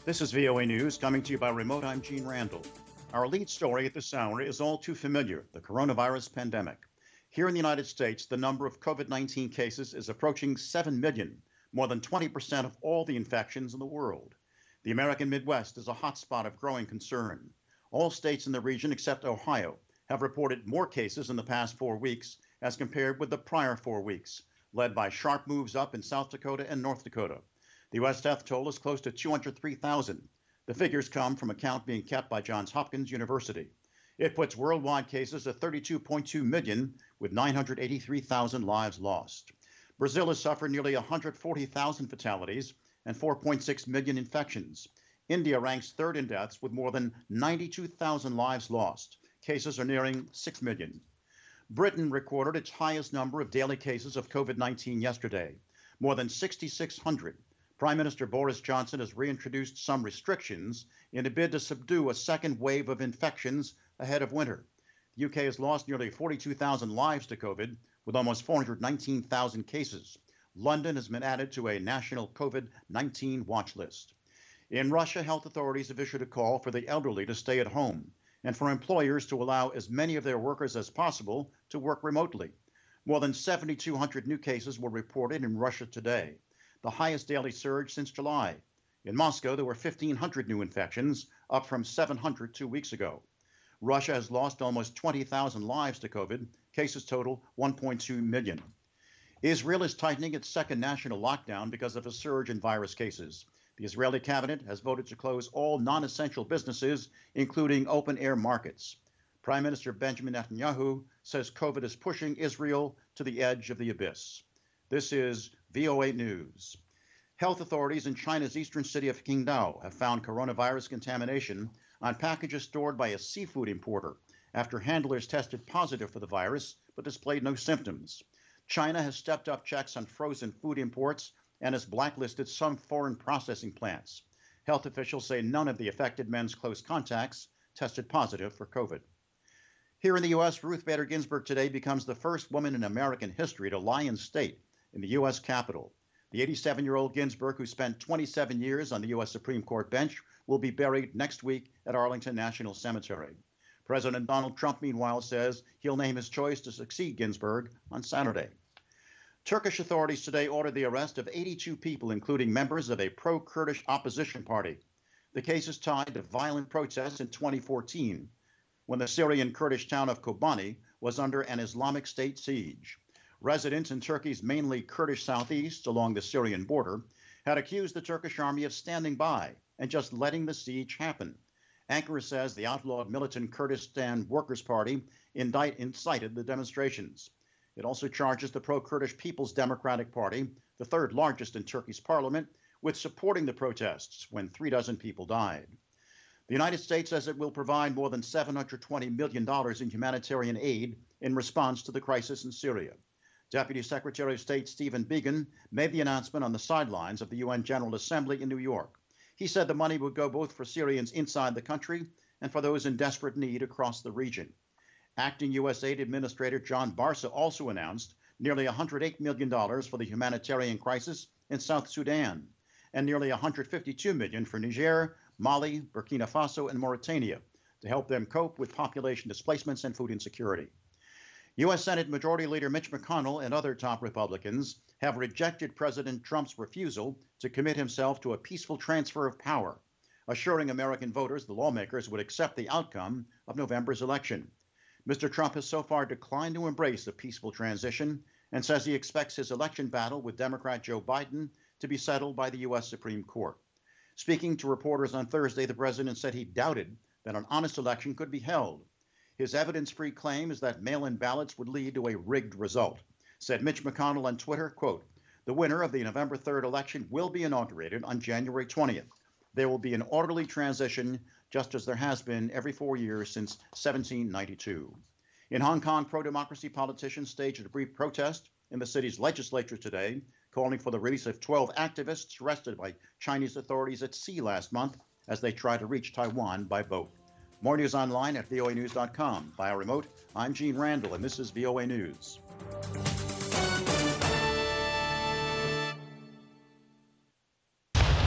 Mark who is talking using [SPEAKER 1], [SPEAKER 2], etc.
[SPEAKER 1] This is VOA News coming to you by remote. I'm Gene Randall. Our lead story at this hour is all too familiar, the coronavirus pandemic. Here in the United States, the number of COVID-19 cases is approaching 7 million, more than 20% of all the infections in the world. The American Midwest is a hotspot of growing concern. All states in the region except Ohio have reported more cases in the past 4 weeks as compared with the prior 4 weeks, led by sharp moves up in South Dakota and North Dakota. The U.S. death toll is close to 203,000. The figures come from a count being kept by Johns Hopkins University. It puts worldwide cases at 32.2 million, with 983,000 lives lost. Brazil has suffered nearly 140,000 fatalities and 4.6 million infections. India ranks third in deaths with more than 92,000 lives lost. Cases are nearing 6 million. Britain recorded its highest number of daily cases of COVID-19 yesterday, more than 6,600. Prime Minister Boris Johnson has reintroduced some restrictions in a bid to subdue a second wave of infections ahead of winter. The UK has lost nearly 42,000 lives to COVID, with almost 419,000 cases. London has been added to a national COVID-19 watch list. In Russia, health authorities have issued a call for the elderly to stay at home and for employers to allow as many of their workers as possible to work remotely. More than 7,200 new cases were reported in Russia today, the highest daily surge since July. In Moscow, there were 1,500 new infections, up from 700 2 weeks ago. Russia has lost almost 20,000 lives to COVID. Cases total 1.2 million. Israel is tightening its second national lockdown because of a surge in virus cases. The Israeli cabinet has voted to close all non-essential businesses, including open-air markets. Prime Minister Benjamin Netanyahu says COVID is pushing Israel to the edge of the abyss. This is VOA News. Health authorities in China's eastern city of Qingdao have found coronavirus contamination on packages stored by a seafood importer after handlers tested positive for the virus but displayed no symptoms. China has stepped up checks on frozen food imports and has blacklisted some foreign processing plants. Health officials say none of the affected men's close contacts tested positive for COVID. Here in the U.S., Ruth Bader Ginsburg today becomes the first woman in American history to lie in state in the U.S. Capitol. The 87-year-old Ginsburg, who spent 27 years on the U.S. Supreme Court bench, will be buried next week at Arlington National Cemetery. President Donald Trump, meanwhile, says he'll name his choice to succeed Ginsburg on Saturday. Turkish authorities today ordered the arrest of 82 people, including members of a pro-Kurdish opposition party. The case is tied to violent protests in 2014, when the Syrian Kurdish town of Kobani was under an Islamic State siege. Residents in Turkey's mainly Kurdish southeast along the Syrian border had accused the Turkish army of standing by and just letting the siege happen. Ankara says the outlawed militant Kurdistan Workers' Party incited the demonstrations. It also charges the pro-Kurdish People's Democratic Party, the third largest in Turkey's parliament, with supporting the protests when 36 people died. The United States says it will provide more than $720 million in humanitarian aid in response to the crisis in Syria. Deputy Secretary of State Stephen Biegun made the announcement on the sidelines of the UN General Assembly in New York. He said the money would go both for Syrians inside the country and for those in desperate need across the region. Acting USAID Administrator John Barsa also announced nearly $108 million for the humanitarian crisis in South Sudan and nearly $152 million for Niger, Mali, Burkina Faso, and Mauritania to help them cope with population displacements and food insecurity. U.S. Senate Majority Leader Mitch McConnell and other top Republicans have rejected President Trump's refusal to commit himself to a peaceful transfer of power, assuring American voters the lawmakers would accept the outcome of November's election. Mr. Trump has so far declined to embrace a peaceful transition and says he expects his election battle with Democrat Joe Biden to be settled by the U.S. Supreme Court. Speaking to reporters on Thursday, the president said he doubted that an honest election could be held. His evidence-free claim is that mail-in ballots would lead to a rigged result. Said Mitch McConnell on Twitter, quote, "The winner of the November 3rd election will be inaugurated on January 20th. There will be an orderly transition, just as there has been every 4 years since 1792. In Hong Kong, pro-democracy politicians staged a brief protest in the city's legislature today, calling for the release of 12 activists arrested by Chinese authorities at sea last month as they try to reach Taiwan by boat. More news online at voanews.com. Via remote, I'm Gene Randall, and this is VOA News.